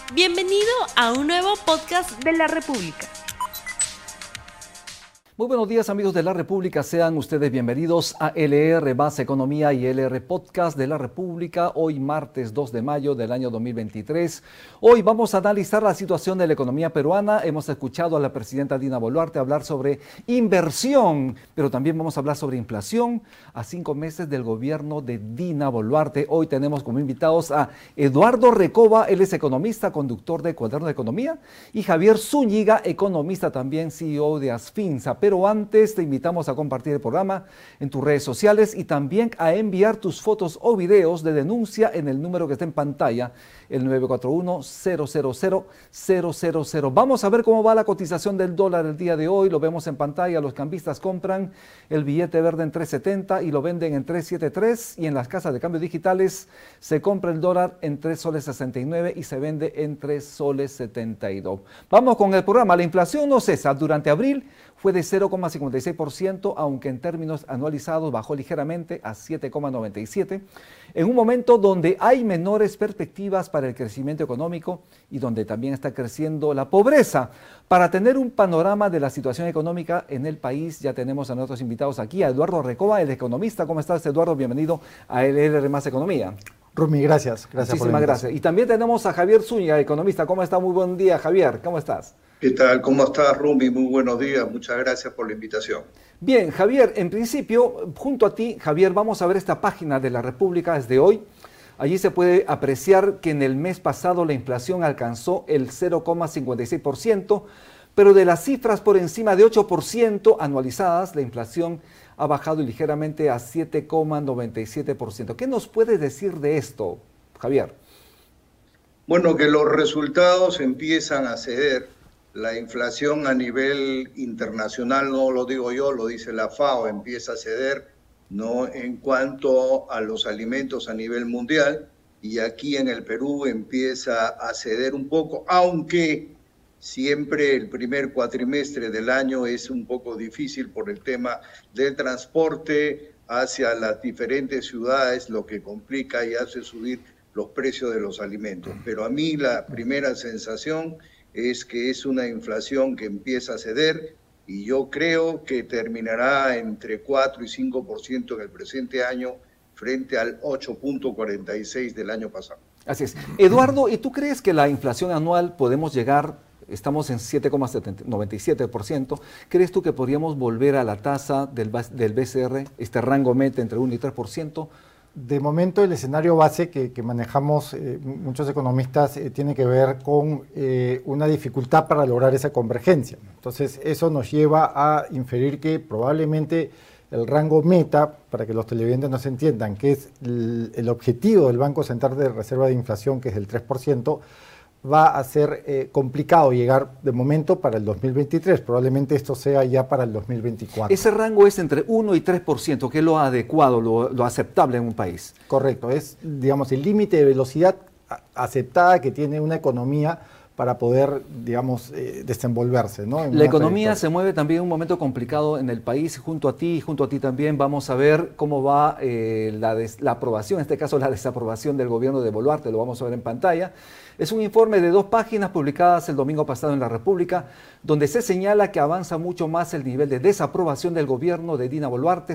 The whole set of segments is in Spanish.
Bienvenido a un nuevo podcast de La República. Muy buenos días, amigos de La República, sean ustedes bienvenidos a LR Base Economía y LR Podcast de La República, hoy martes 2 de mayo del año 2023. Hoy vamos a analizar la situación de la economía peruana. Hemos escuchado a la presidenta Dina Boluarte hablar sobre inversión, pero también vamos a hablar sobre inflación a 5 meses del gobierno de Dina Boluarte. Hoy tenemos como invitados a Eduardo Recoba, él es economista, conductor de Cuaderno de Economía, y Javier Zúñiga, economista también, CEO de Asfinsa. Pero antes te invitamos a compartir el programa en tus redes sociales y también a enviar tus fotos o videos de denuncia en el número que está en pantalla, el 941-000-000. Vamos a ver cómo va la cotización del dólar el día de hoy. Lo vemos en pantalla. Los cambistas compran el billete verde en 3.70 y lo venden en 3.73, y en las casas de cambio digitales se compra el dólar en 3 soles 69 y se vende en 3 soles 72. Vamos con el programa. La inflación no cesa. Durante abril fue de 0,56%, aunque en términos anualizados bajó ligeramente a 7,97%, en un momento donde hay menores perspectivas para el crecimiento económico y donde también está creciendo la pobreza. Para tener un panorama de la situación económica en el país, ya tenemos a nuestros invitados aquí, a Eduardo Recoba, el economista. ¿Cómo estás, Eduardo? Bienvenido a LR Más Economía. Rumi, gracias. Muchísimas gracias. Y también tenemos a Javier Zúñiga, economista. ¿Cómo está? Muy buen día, Javier. ¿Cómo estás? ¿Qué tal? ¿Cómo estás, Rumi? Muy buenos días. Muchas gracias por la invitación. Bien, Javier, en principio, junto a ti, Javier, vamos a ver esta página de La República desde hoy. Allí se puede apreciar que en el mes pasado la inflación alcanzó el 0,56%, pero de las cifras por encima de 8% anualizadas, la inflación ha bajado ligeramente a 7,97%. ¿Qué nos puedes decir de esto, Javier? Bueno, que los resultados empiezan a ceder. La inflación a nivel internacional, no lo digo yo, lo dice la FAO, empieza a ceder, ¿no?, en cuanto a los alimentos a nivel mundial, y aquí en el Perú empieza a ceder un poco, aunque siempre el primer cuatrimestre del año es un poco difícil por el tema del transporte hacia las diferentes ciudades, lo que complica y hace subir los precios de los alimentos. Pero a mí la primera sensación es que es una inflación que empieza a ceder, y yo creo que terminará entre 4 y 5% en el presente año frente al 8,46% del año pasado. Así es. Eduardo, ¿y tú crees que la inflación anual podemos llegar, estamos en 7,97%, ¿crees tú que podríamos volver a la tasa del BCR, este rango meta entre 1 y 3%? De momento el escenario base que manejamos muchos economistas tiene que ver con una dificultad para lograr esa convergencia. Entonces eso nos lleva a inferir que probablemente el rango meta, para que los televidentes nos entiendan, que es el objetivo del Banco Central de Reserva de Inflación, que es el 3%, va a ser complicado llegar de momento para el 2023. Probablemente esto sea ya para el 2024. Ese rango es entre 1 y 3%, que es lo adecuado, lo aceptable en un país. Correcto, es, digamos, el límite de velocidad aceptada que tiene una economía para poder, digamos, desenvolverse, ¿no? La economía se mueve también en un momento complicado en el país. Junto a ti también vamos a ver cómo va la aprobación, en este caso la desaprobación del gobierno de Boluarte, lo vamos a ver en pantalla. Es un informe de 2 páginas publicadas el domingo pasado en La República, donde se señala que avanza mucho más el nivel de desaprobación del gobierno de Dina Boluarte,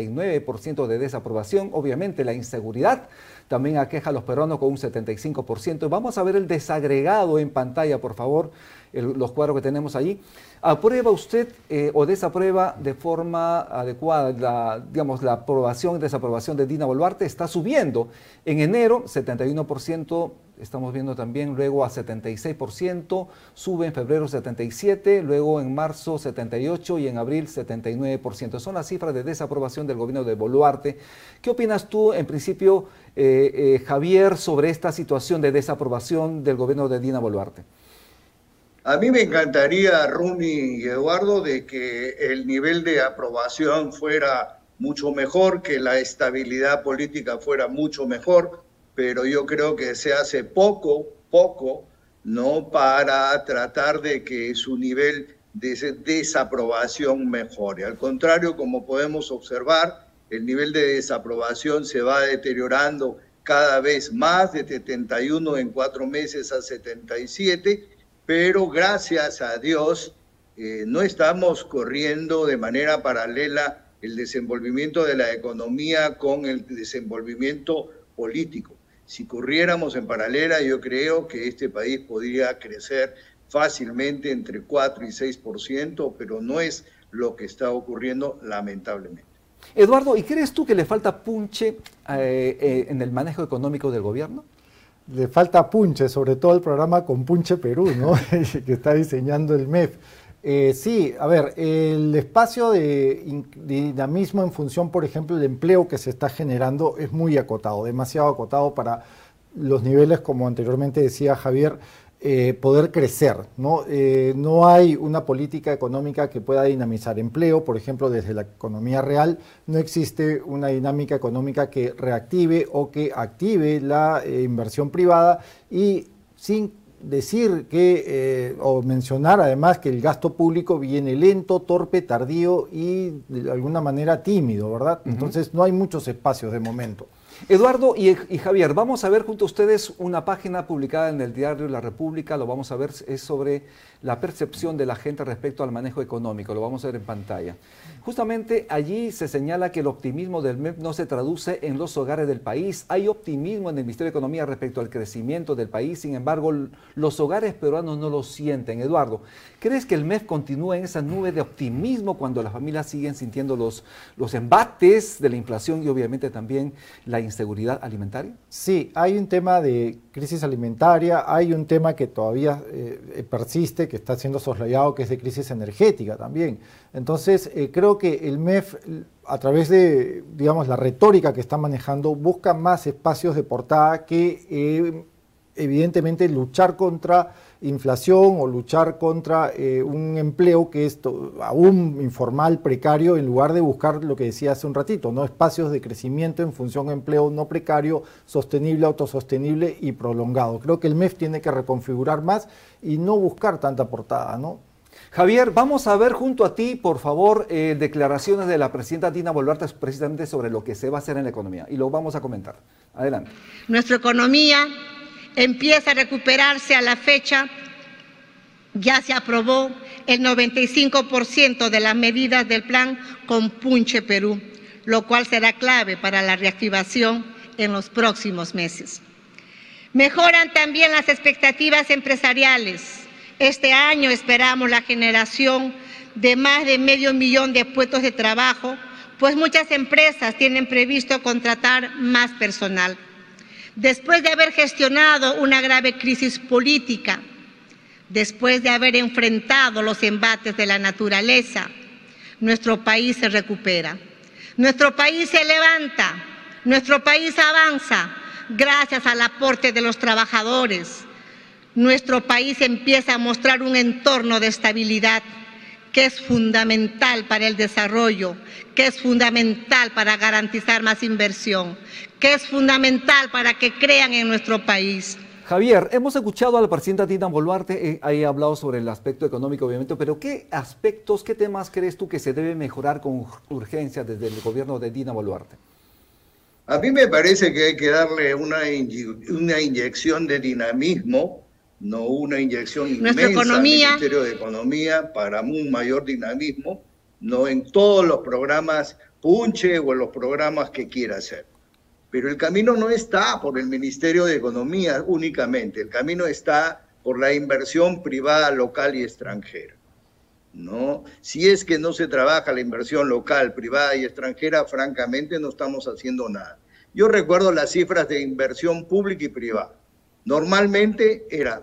79% de desaprobación. Obviamente la inseguridad también aqueja a los peruanos con un 75%. Vamos a ver el desagregado en pantalla, por favor, los cuadros que tenemos allí. ¿Aprueba usted o desaprueba de forma adecuada la aprobación y desaprobación de Dina Boluarte? Está subiendo. En enero, 71%. Estamos viendo también luego a 76%, sube en febrero 77%, luego en marzo 78% y en abril 79%. Son las cifras de desaprobación del gobierno de Boluarte. ¿Qué opinas tú, en principio, Javier, sobre esta situación de desaprobación del gobierno de Dina Boluarte? A mí me encantaría, Rumi y Eduardo, de que el nivel de aprobación fuera mucho mejor, que la estabilidad política fuera mucho mejor, pero yo creo que se hace poco, ¿no?, para tratar de que su nivel de desaprobación mejore. Al contrario, como podemos observar, el nivel de desaprobación se va deteriorando cada vez más, de 71 en 4 meses a 77, pero gracias a Dios no estamos corriendo de manera paralela el desenvolvimiento de la economía con el desenvolvimiento político. Si corriéramos en paralela, yo creo que este país podría crecer fácilmente entre 4 y 6%, pero no es lo que está ocurriendo, lamentablemente. Eduardo, ¿y crees tú que le falta punche en el manejo económico del gobierno? Le falta punche, sobre todo el programa Con Punche Perú, ¿no? que está diseñando el MEF. Sí, a ver, el espacio de dinamismo en función, por ejemplo, del empleo que se está generando es muy acotado, demasiado acotado para los niveles, como anteriormente decía Javier, poder crecer, ¿no? No hay una política económica que pueda dinamizar empleo, por ejemplo, desde la economía real no existe una dinámica económica que reactive o que active la inversión privada, y sin decir que, o mencionar además que el gasto público viene lento, torpe, tardío y de alguna manera tímido, ¿verdad? Entonces no hay muchos espacios de momento. Eduardo y Javier, vamos a ver junto a ustedes una página publicada en el diario La República, lo vamos a ver, es sobre la percepción de la gente respecto al manejo económico, lo vamos a ver en pantalla. Justamente allí se señala que el optimismo del MEF no se traduce en los hogares del país. Hay optimismo en el Ministerio de Economía respecto al crecimiento del país, sin embargo, los hogares peruanos no lo sienten. Eduardo, ¿crees que el MEF continúa en esa nube de optimismo cuando las familias siguen sintiendo los embates de la inflación y obviamente también la inseguridad alimentaria? Sí, hay un tema de crisis alimentaria, hay un tema que todavía persiste, que está siendo soslayado, que es de crisis energética también. Entonces, creo que el MEF, a través de, digamos, la retórica que está manejando, busca más espacios de portada que, evidentemente, luchar contra inflación o luchar contra un empleo que es aún informal, precario, en lugar de buscar lo que decía hace un ratito, ¿no? Espacios de crecimiento en función de empleo no precario, sostenible, autosostenible y prolongado. Creo que el MEF tiene que reconfigurar más y no buscar tanta portada, ¿no? Javier, vamos a ver junto a ti, por favor, declaraciones de la presidenta Dina Boluarte precisamente sobre lo que se va a hacer en la economía, y lo vamos a comentar. Adelante. Nuestra economía empieza a recuperarse. A la fecha ya se aprobó el 95% de las medidas del plan Con Punche Perú, lo cual será clave para la reactivación en los próximos meses. Mejoran también las expectativas empresariales. Este año esperamos la generación de más de 500,000 de puestos de trabajo, pues muchas empresas tienen previsto contratar más personal. Después de haber gestionado una grave crisis política, después de haber enfrentado los embates de la naturaleza, nuestro país se recupera. Nuestro país se levanta, nuestro país avanza gracias al aporte de los trabajadores. Nuestro país empieza a mostrar un entorno de estabilidad que es fundamental para el desarrollo, que es fundamental para garantizar más inversión, que es fundamental para que crean en nuestro país. Javier, hemos escuchado a la presidenta Dina Boluarte, ahí ha hablado sobre el aspecto económico, obviamente, pero ¿qué aspectos, qué temas crees tú que se debe mejorar con urgencia desde el gobierno de Dina Boluarte? A mí me parece que hay que darle una inyección de dinamismo, no una inyección inmensa al Ministerio de Economía para un mayor dinamismo, no en todos los programas punche o en los programas que quiera hacer. Pero el camino no está por el Ministerio de Economía únicamente, el camino está por la inversión privada, local y extranjera, ¿no? Si es que no se trabaja la inversión local, privada y extranjera, francamente no estamos haciendo nada. Yo recuerdo las cifras de inversión pública y privada. Normalmente era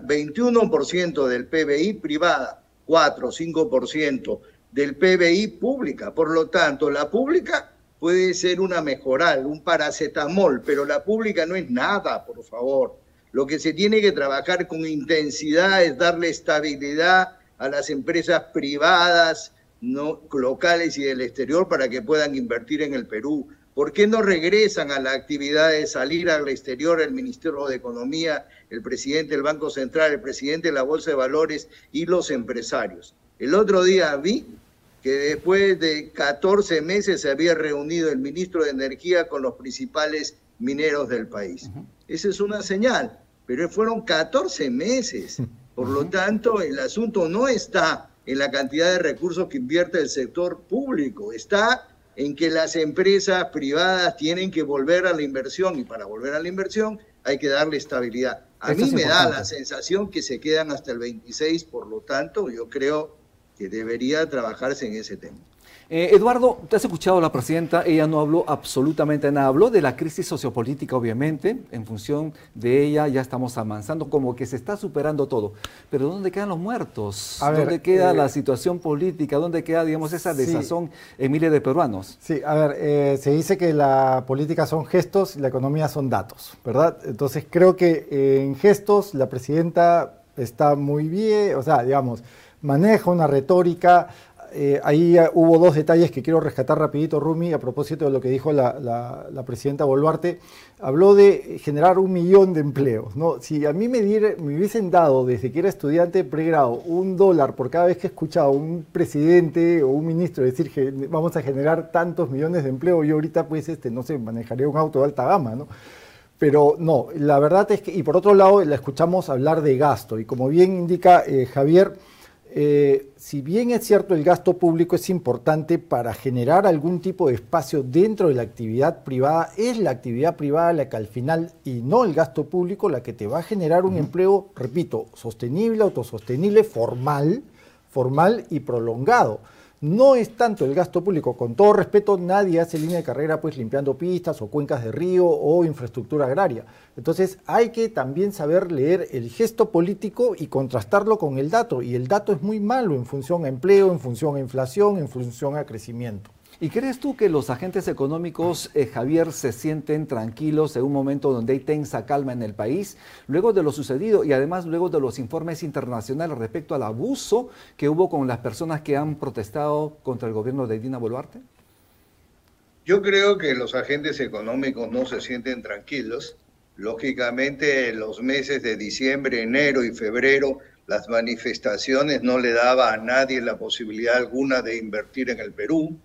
21% del PBI privada, 4 o 5% del PBI pública. Por lo tanto, la pública puede ser una mejoral, un paracetamol, pero la pública no es nada, por favor. Lo que se tiene que trabajar con intensidad es darle estabilidad a las empresas privadas, ¿no?, locales y del exterior para que puedan invertir en el Perú. ¿Por qué no regresan a la actividad de salir al exterior el Ministerio de Economía, el presidente del Banco Central, el presidente de la Bolsa de Valores y los empresarios? El otro día vi que después de 14 meses se había reunido el ministro de Energía con los principales mineros del país. Esa es una señal, pero fueron 14 meses. Por lo tanto, el asunto no está en la cantidad de recursos que invierte el sector público, está en que las empresas privadas tienen que volver a la inversión, y para volver a la inversión hay que darle estabilidad. A mí me da la sensación que se quedan hasta el 26, por lo tanto, yo creo que debería trabajarse en ese tema. Eduardo, te has escuchado a la presidenta, ella no habló absolutamente nada, habló de la crisis sociopolítica, obviamente, en función de ella ya estamos avanzando, como que se está superando todo, pero ¿dónde quedan los muertos? ¿Dónde queda la situación política? ¿Dónde queda, digamos, esa desazón en miles de peruanos? Sí, a ver, se dice que la política son gestos y la economía son datos, ¿verdad? Entonces creo que en gestos la presidenta está muy bien, o sea, digamos, maneja una retórica. Ahí hubo dos detalles que quiero rescatar rapidito, Rumi, a propósito de lo que dijo la presidenta Boluarte. Habló de generar 1 millón de empleos, ¿no? Si a mí me hubiesen dado, desde que era estudiante de pregrado, $1 por cada vez que he escuchado a un presidente o un ministro decir que vamos a generar tantos millones de empleos, yo ahorita, pues, no sé, manejaría un auto de alta gama, ¿no? Pero no, la verdad es que, y por otro lado, la escuchamos hablar de gasto, y como bien indica Javier, si bien es cierto el gasto público es importante para generar algún tipo de espacio dentro de la actividad privada, es la actividad privada la que al final, y no el gasto público, la que te va a generar un empleo, repito, sostenible, autosostenible, formal y prolongado. No es tanto el gasto público, con todo respeto, nadie hace línea de carrera pues limpiando pistas o cuencas de río o infraestructura agraria. Entonces hay que también saber leer el gesto político y contrastarlo con el dato, y el dato es muy malo en función a empleo, en función a inflación, en función a crecimiento. ¿Y crees tú que los agentes económicos, Javier, se sienten tranquilos en un momento donde hay tensa calma en el país, luego de lo sucedido y además luego de los informes internacionales respecto al abuso que hubo con las personas que han protestado contra el gobierno de Dina Boluarte? Yo creo que los agentes económicos no se sienten tranquilos. Lógicamente, los meses de diciembre, enero y febrero, las manifestaciones no le daba a nadie la posibilidad alguna de invertir en el Perú.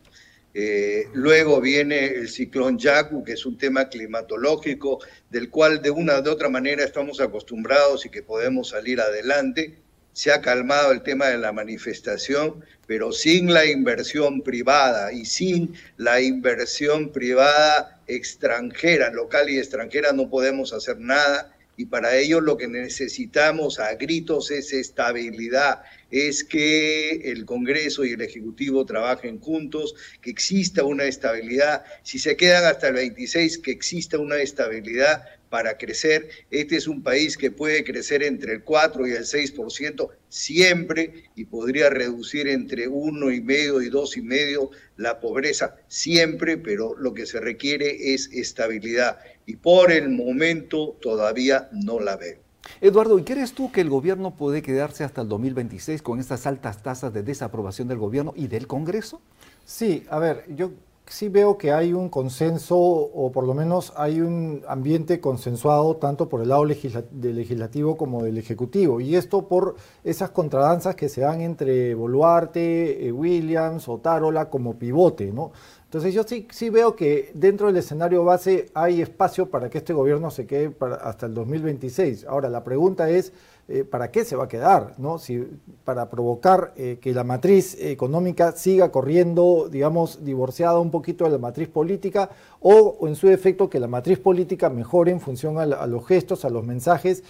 Luego viene el ciclón Yaku, que es un tema climatológico del cual de una u otra manera estamos acostumbrados y que podemos salir adelante. Se ha calmado el tema de la manifestación, pero sin la inversión privada y sin la inversión privada extranjera, local y extranjera, no podemos hacer nada. Y para ello lo que necesitamos a gritos es estabilidad, es que el Congreso y el Ejecutivo trabajen juntos, que exista una estabilidad. Si se quedan hasta el 26, que exista una estabilidad para crecer. Este es un país que puede crecer entre el 4 y el 6% siempre, y podría reducir entre 1,5 y 2,5 la pobreza siempre, pero lo que se requiere es estabilidad, y por el momento todavía no la veo. Eduardo, ¿y crees tú que el gobierno puede quedarse hasta el 2026 con estas altas tasas de desaprobación del gobierno y del Congreso? Sí, a ver, yo sí veo que hay un consenso, o por lo menos hay un ambiente consensuado tanto por el lado del legislativo como del ejecutivo, y esto por esas contradanzas que se dan entre Boluarte, Williams, Otárola como pivote, ¿no? Entonces yo sí veo que dentro del escenario base hay espacio para que este gobierno se quede hasta el 2026. Ahora, la pregunta es, ¿para qué se va a quedar? ¿No? Si para provocar que la matriz económica siga corriendo, digamos, divorciada un poquito de la matriz política, o en su defecto que la matriz política mejore en función a los gestos, a los mensajes.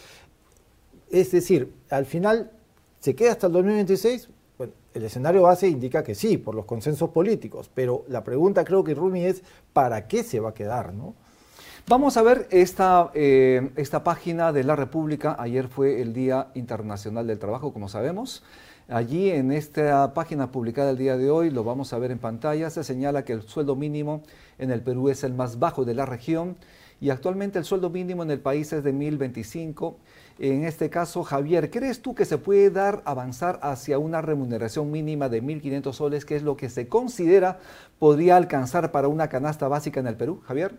Es decir, al final, ¿se queda hasta el 2026? Bueno, el escenario base indica que sí, por los consensos políticos, pero la pregunta, creo que, Rumi, es ¿para qué se va a quedar, no? Vamos a ver esta página de La República. Ayer fue el Día Internacional del Trabajo, como sabemos. Allí, en esta página publicada el día de hoy, lo vamos a ver en pantalla, se señala que el sueldo mínimo en el Perú es el más bajo de la región, y actualmente el sueldo mínimo en el país es de 1.025. En este caso, Javier, ¿crees tú que se puede avanzar hacia una remuneración mínima de 1.500 soles, que es lo que se considera podría alcanzar para una canasta básica en el Perú, Javier?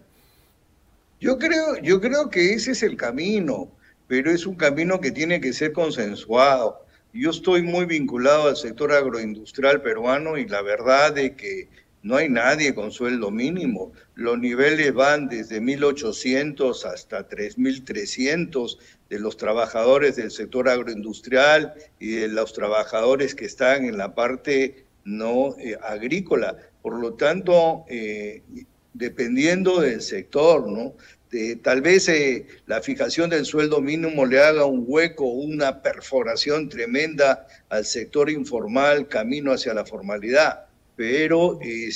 Yo creo que ese es el camino, pero es un camino que tiene que ser consensuado. Yo estoy muy vinculado al sector agroindustrial peruano, y la verdad es que no hay nadie con sueldo mínimo. Los niveles van desde 1.800 hasta 3.300 de los trabajadores del sector agroindustrial y de los trabajadores que están en la parte no agrícola. Por lo tanto, dependiendo del sector, ¿no? Tal vez la fijación del sueldo mínimo le haga un hueco, una perforación tremenda al sector informal, camino hacia la formalidad, pero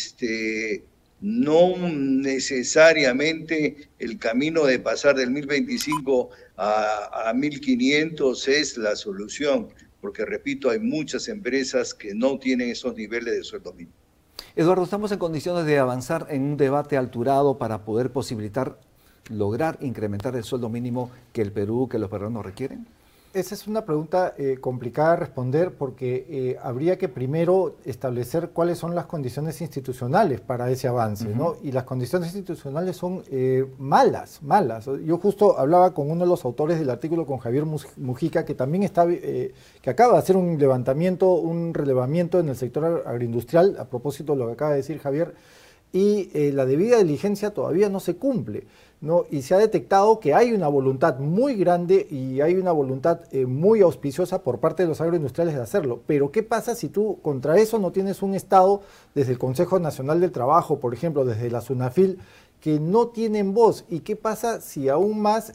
no necesariamente el camino de pasar del 1.025 a 1.500 es la solución, porque repito, hay muchas empresas que no tienen esos niveles de sueldo mínimo. Eduardo, ¿estamos en condiciones de avanzar en un debate alturado para poder lograr incrementar el sueldo mínimo que el Perú, que los peruanos requieren? Esa es una pregunta complicada de responder porque habría que primero establecer cuáles son las condiciones institucionales para ese avance, ¿no? Y las condiciones institucionales son malas. Yo justo hablaba con uno de los autores del artículo, con Javier Mujica, que también está, que acaba de hacer un relevamiento en el sector agroindustrial, a propósito de lo que acaba de decir Javier, y la debida diligencia todavía no se cumple, ¿no? Y se ha detectado que hay una voluntad muy grande y hay una voluntad muy auspiciosa por parte de los agroindustriales de hacerlo. Pero ¿qué pasa si tú contra eso no tienes un Estado, desde el Consejo Nacional del Trabajo, por ejemplo, desde la SUNAFIL, que no tienen voz? ¿Y qué pasa si aún más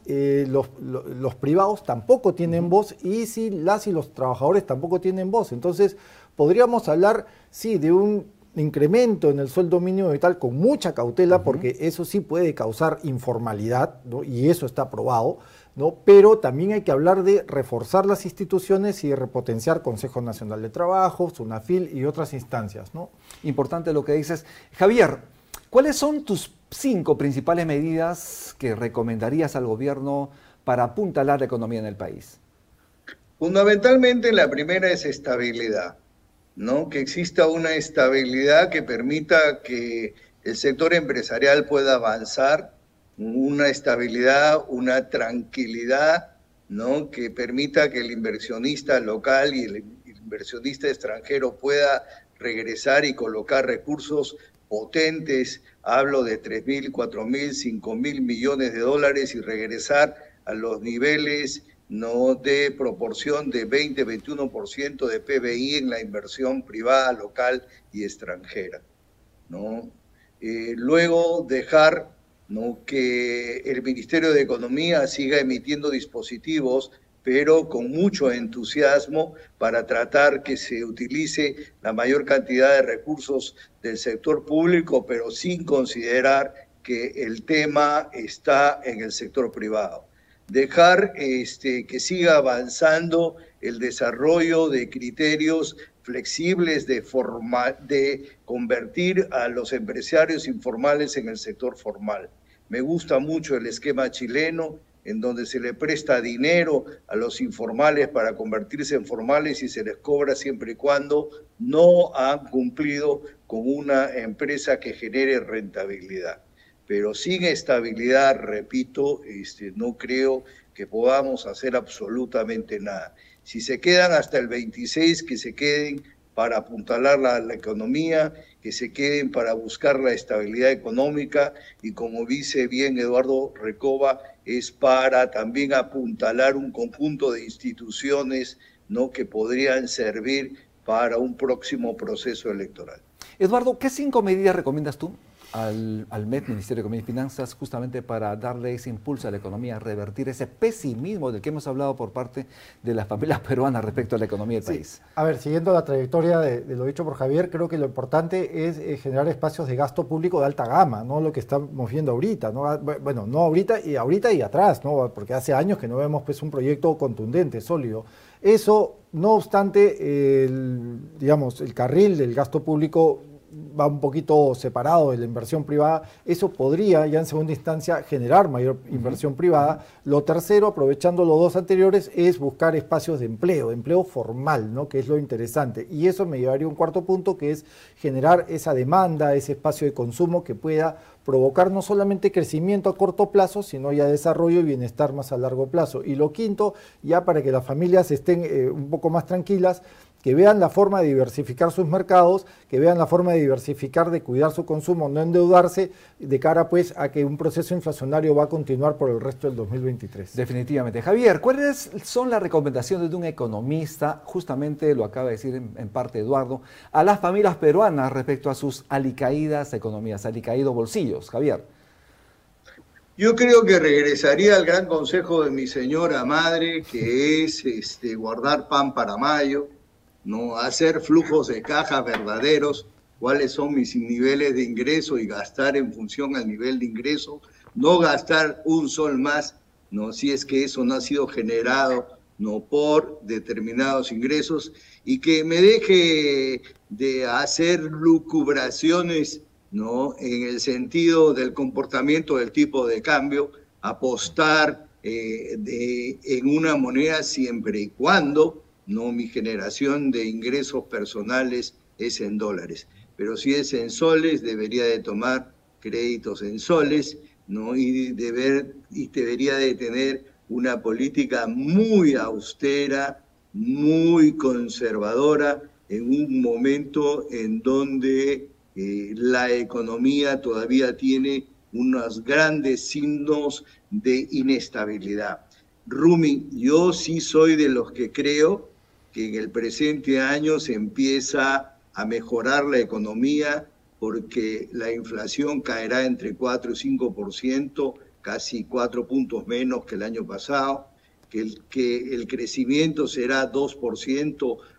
los privados tampoco tienen voz y si las y los trabajadores tampoco tienen voz? Entonces podríamos hablar, sí, de un incremento en el sueldo mínimo vital con mucha cautela, porque eso sí puede causar informalidad, ¿no? Y eso está probado, ¿no? Pero también hay que hablar de reforzar las instituciones y de repotenciar Consejo Nacional de Trabajo, SUNAFIL y otras instancias, ¿no? Importante lo que dices. Javier, ¿cuáles son tus 5 principales medidas que recomendarías al gobierno para apuntalar la economía en el país? Fundamentalmente la primera es estabilidad, ¿no? Que exista una estabilidad que permita que el sector empresarial pueda avanzar, una estabilidad, una tranquilidad, ¿no? Que permita que el inversionista local y el inversionista extranjero pueda regresar y colocar recursos potentes, hablo de 3.000, 4.000, 5.000 millones de dólares, y regresar a los niveles no de proporción de 20-21% de PBI en la inversión privada, local y extranjera, ¿no? Luego dejar, ¿no?, que el Ministerio de Economía siga emitiendo dispositivos, pero con mucho entusiasmo, para tratar que se utilice la mayor cantidad de recursos del sector público, pero sin considerar que el tema está en el sector privado. Dejar que siga avanzando el desarrollo de criterios flexibles de convertir a los empresarios informales en el sector formal. Me gusta mucho el esquema chileno, en donde se le presta dinero a los informales para convertirse en formales y se les cobra siempre y cuando no han cumplido con una empresa que genere rentabilidad. Pero sin estabilidad, repito, no creo que podamos hacer absolutamente nada. Si se quedan hasta el 26, que se queden para apuntalar la economía, que se queden para buscar la estabilidad económica, y como dice bien Eduardo Recoba, es para también apuntalar un conjunto de instituciones, ¿no?, que podrían servir para un próximo proceso electoral. Eduardo, ¿qué 5 medidas recomiendas tú al MEF, Ministerio de Economía y Finanzas, justamente para darle ese impulso a la economía, revertir ese pesimismo del que hemos hablado por parte de las familias peruanas respecto a la economía del país? A ver, siguiendo la trayectoria de lo dicho por Javier, creo que lo importante es generar espacios de gasto público de alta gama, no lo que estamos viendo ahorita, ¿no? Bueno, no ahorita y atrás, ¿no? Porque hace años que no vemos, pues, un proyecto contundente, sólido. Eso, no obstante, el carril del gasto público va un poquito separado de la inversión privada. Eso podría ya en segunda instancia generar mayor inversión privada. Lo tercero, aprovechando los 2 anteriores, es buscar espacios de empleo formal, ¿no?, que es lo interesante. Y eso me llevaría a un cuarto punto, que es generar esa demanda, ese espacio de consumo que pueda provocar no solamente crecimiento a corto plazo, sino ya desarrollo y bienestar más a largo plazo. Y lo quinto, ya para que las familias estén un poco más tranquilas, que vean la forma de diversificar sus mercados, que vean la forma de diversificar, de cuidar su consumo, no endeudarse, de cara pues a que un proceso inflacionario va a continuar por el resto del 2023. Definitivamente. Javier, ¿cuáles son las recomendaciones de un economista, justamente lo acaba de decir en parte Eduardo, a las familias peruanas respecto a sus alicaídas economías, alicaídos bolsillos? Javier. Yo creo que regresaría al gran consejo de mi señora madre, que es guardar pan para mayo, no hacer flujos de caja verdaderos, cuáles son mis niveles de ingreso y gastar en función al nivel de ingreso, no gastar un sol más, no, si es que eso no ha sido generado no por determinados ingresos, y que me deje de hacer lucubraciones, ¿no?, en el sentido del comportamiento del tipo de cambio, apostar en una moneda siempre y cuando no mi generación de ingresos personales es en dólares. Pero si es en soles, debería de tomar créditos en soles, ¿no? Y debería de tener una política muy austera, muy conservadora, en un momento en donde la economía todavía tiene unos grandes signos de inestabilidad. Rumi, yo sí soy de los que creo que en el presente año se empieza a mejorar la economía porque la inflación caerá entre 4 y 5%, casi 4 puntos menos que el año pasado, que el crecimiento será 2%,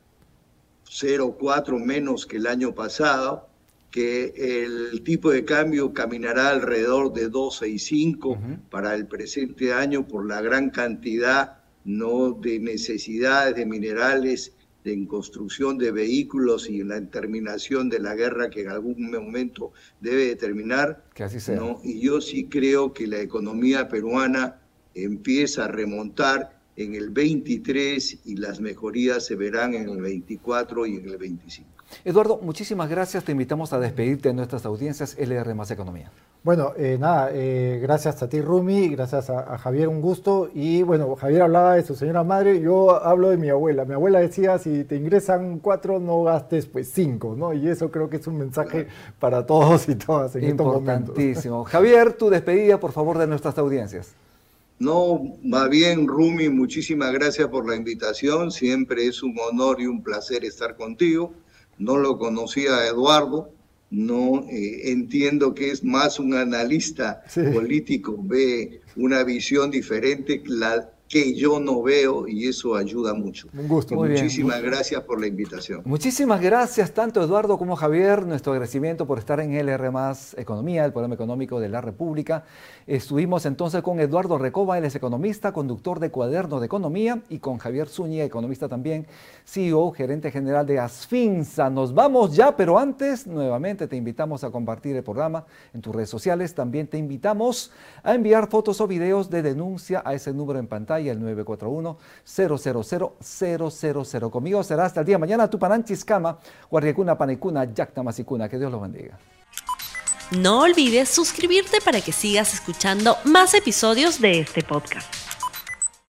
0,4 menos que el año pasado, que el tipo de cambio caminará alrededor de 2,65 para el presente año por la gran cantidad no de necesidades de minerales en construcción de vehículos y en la terminación de la guerra que en algún momento debe de terminar. Que así sea. ¿No? Y yo sí creo que la economía peruana empieza a remontar en el 23 y las mejorías se verán en el 24 y en el 25. Eduardo, muchísimas gracias. Te invitamos a despedirte de nuestras audiencias LR Más Economía. Bueno, gracias a ti, Rumi, gracias a Javier, un gusto. Y bueno, Javier hablaba de su señora madre, yo hablo de mi abuela. Mi abuela decía, si te ingresan 4, no gastes pues 5, ¿no? Y eso creo que es un mensaje para todos y todas en estos momentos. Importantísimo. Javier, tu despedida, por favor, de nuestras audiencias. No, va bien, Rumi, muchísimas gracias por la invitación. Siempre es un honor y un placer estar contigo. No lo conocía a Eduardo, no entiendo que es más un analista político, ve una visión diferente que yo no veo y eso ayuda mucho. Un gusto. Muchísimas gracias por la invitación. Muchísimas gracias tanto Eduardo como Javier, nuestro agradecimiento por estar en LR Más Economía, el programa económico de la República. Estuvimos entonces con Eduardo Recoba, él es economista, conductor de Cuaderno de Economía, y con Javier Zúñiga, economista también, CEO, gerente general de Asfinsa. Nos vamos ya, pero antes, nuevamente te invitamos a compartir el programa en tus redes sociales. También te invitamos a enviar fotos o videos de denuncia a ese número en pantalla, el 941-000-000. Conmigo será hasta el día de mañana. Tupananchis Kama, Guardiacuna Panecuna, Yacta Masicuna. Que Dios los bendiga. No olvides suscribirte para que sigas escuchando más episodios de este podcast.